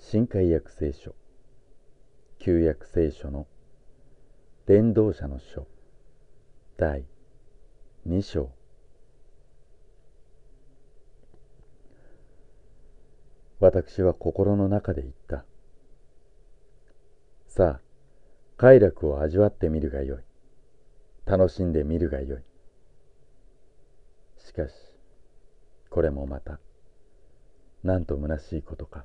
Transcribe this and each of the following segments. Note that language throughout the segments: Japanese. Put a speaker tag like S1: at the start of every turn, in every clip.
S1: 新海約聖書旧約聖書の伝道者の書第2章。私は心の中で言った。さあ、快楽を味わってみるがよい。楽しんでみるがよい。しかし、これもまた、なんと虚しいことか。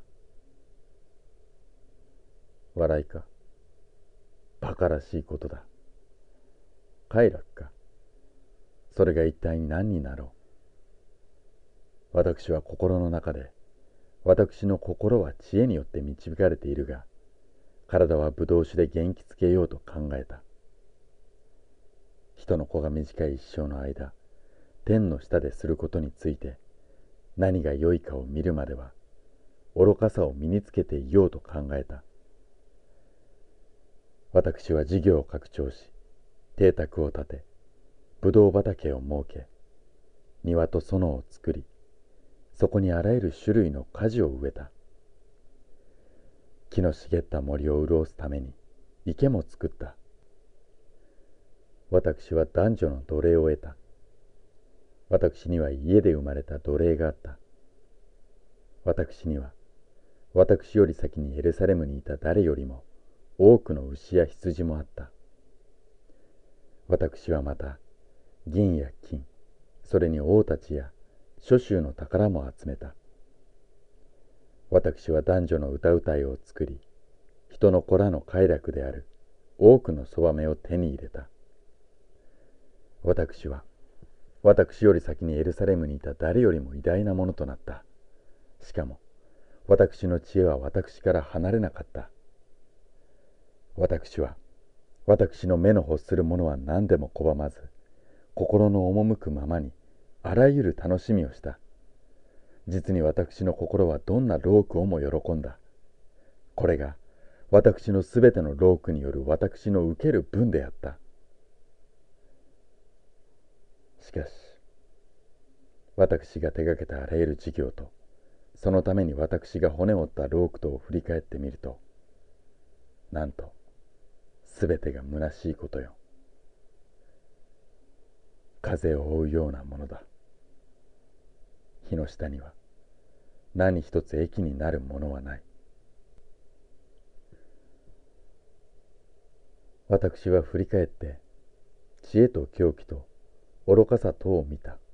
S1: 笑いか。馬鹿らしいことだ。快楽か。それが一体何になろう。私は心の中で、私の心は知恵によって導かれているが、体はブドウ酒で元気づけようと考えた。人の子が短い一生の間、天の下ですることについて、何が良いかを見るまでは、愚かさを身につけていようと考えた。私は事業を拡張し、邸宅を建て、ブドウ畑を設け、庭と園を作り、そこにあらゆる種類の果樹を植えた。木の茂った森を潤すために池も作った。私は男女の奴隷を得た。私には家で生まれた奴隷があった。私には、私より先にエルサレムにいた誰よりも多くの牛や羊もあった。私はまた、銀や金、それに王たちや諸州の宝も集めた。私は男女の歌うたいを作り、人の子らの快楽である多くのそばめを手に入れた。私は、私より先にエルサレムにいた誰よりも偉大なものとなった。しかも、私の知恵は私から離れなかった。私は、私の目の欲するものは何でも拒まず、心の赴くままにあらゆる楽しみをした。実に私の心はどんな労苦をも喜んだ。これが私のすべての労苦による私の受ける分であった。しかし、私が手がけたあらゆる事業と、そのために私が骨折った労苦とを振り返ってみると、なんと、すべてが虚しいことよ。風を追うようなものだ。日の下には何一つ益になるものはない。私は振り返って知恵と狂気と愚かさとを見た。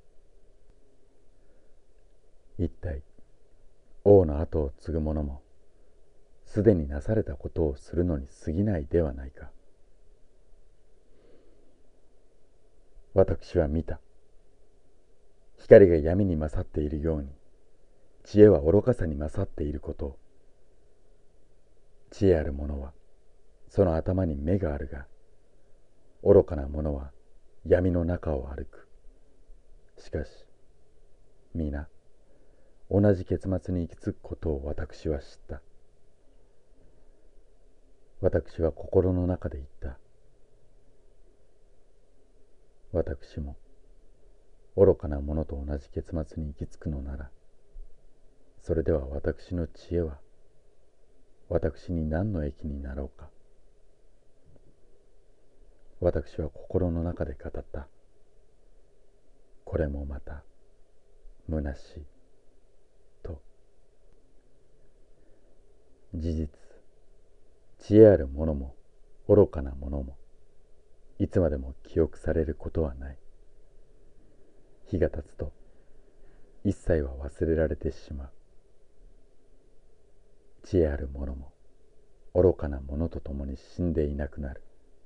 S1: 一体王の後を継ぐ者もすでになされたことをするのに過ぎないではないか。私は見た。光が闇に勝っているように、知恵は愚かさに勝っていることを。知恵ある者はその頭に目があるが、愚かな者は闇の中を歩く。しかし皆同じ結末に行き着くことを私は知った。私は心の中で言った。私も愚かな者と同じ結末に行き着くのなら、それでは私の知恵は私に何の益になろうか。私は心の中で語った。これもまた虚しいと。事実、知恵ある者も愚かな者もいつまでも記憶されることはない。日が経つと一切は忘れられてしまう。知恵ある者も愚かな者と共に死んでいなくなる。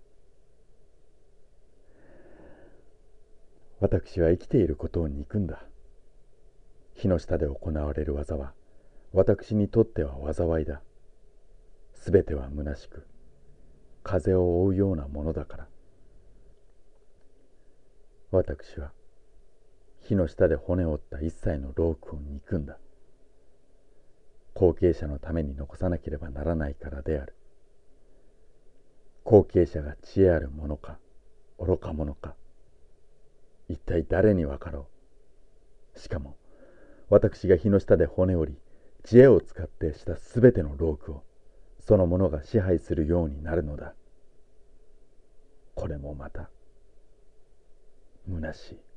S1: 私は生きていることを憎んだ。火の下で行われる技は私にとっては災いだ。すべては虚しく、風を追うようなものだから。私は火の下で骨を折った一切の労苦を憎んだ。後継者のために残さなければならないからである。後継者が知恵あるものか愚か者か、一体誰にわかろう。しかも私が火の下で骨折り知恵を使ってしたすべての労苦をそのものが支配するようになるのだ。これもまた虚しい。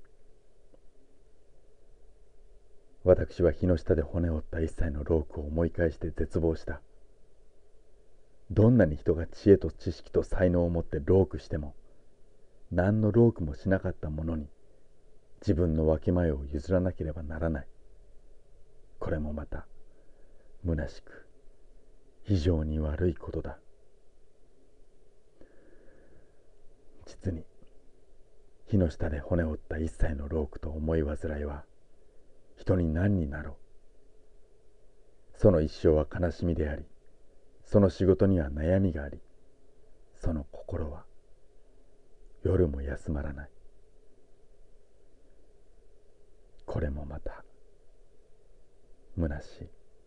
S1: 私は日の下で骨を折った一切の労苦を思い返して絶望した。どんなに人が知恵と知識と才能を持って労苦しても、何の労苦もしなかった者に自分の分け前を譲らなければならない。これもまた虚しく非常に悪いことだ。実に火の下で骨を折った一切の労苦と思い煩いは人に何になろう。その一生は悲しみであり、その仕事には悩みがあり、その心は夜も休まらない。これもまた虚しい。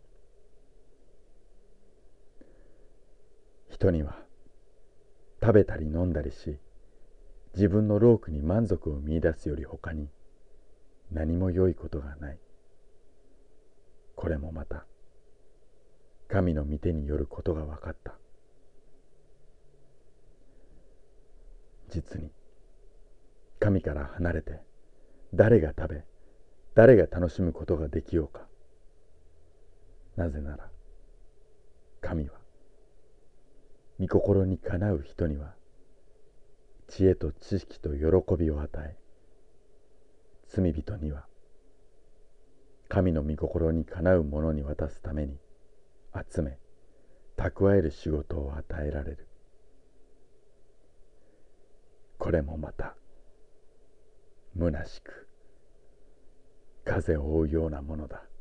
S1: 人には食べたり飲んだりし、自分の労苦に満足を見出すよりほかに何も良いことがない。これもまた神の御手によることが分かった。実に神から離れて誰が食べ誰が楽しむことができようか。なぜなら神は御心にかなう人には知恵と知識と喜びを与え、罪人には神の御心にかなうものに渡すために集め蓄える仕事を与えられる。これもまた虚しく風を追うようなものだ。